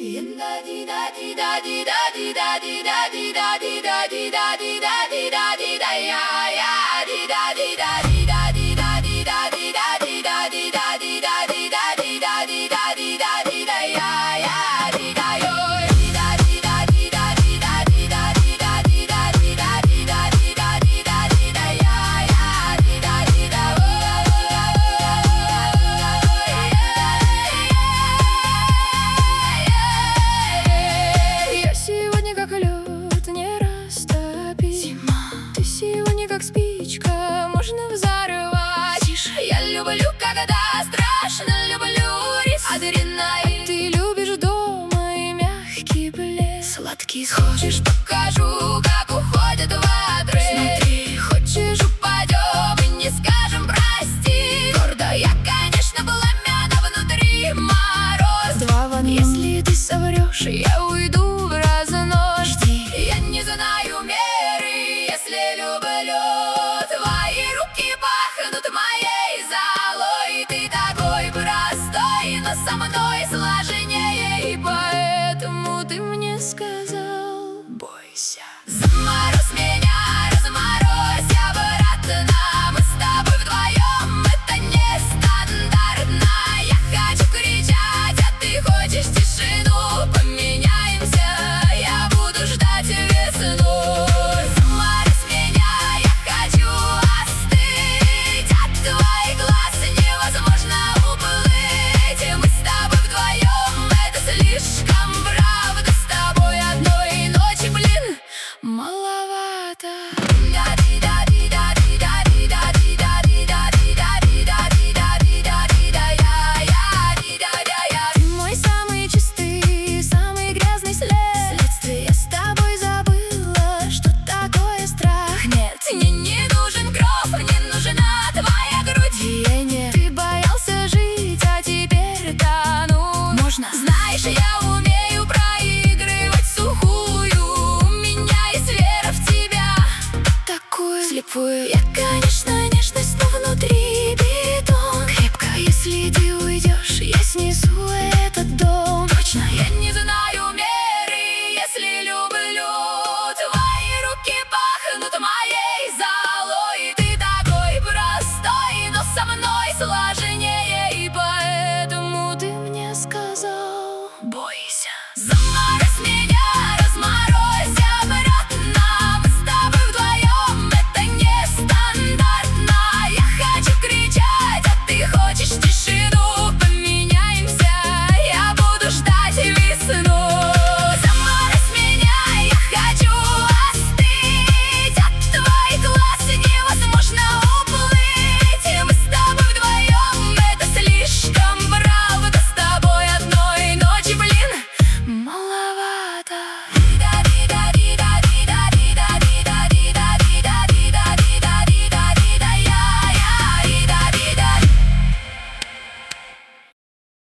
Я сегодня как лед, не растопить. Ты сегодня как спичка, можно взорвать. Я люблю, когда страшно, люблю риск, адреналин. Ты любишь дома и мягкий блеск, сладкий. Хочешь, покажу, как уходят в отрыв. Смотри, хочешь, упадем и не скажем прости. Гордо я, конечно, пламя, но внутри мороз. Два в одном. Если ты соврешь, я уйду в разнос. Жди. Я не знаю меры, если люблю. Твои руки пахнут моей золой. Ты такой простой, но со мной сложи.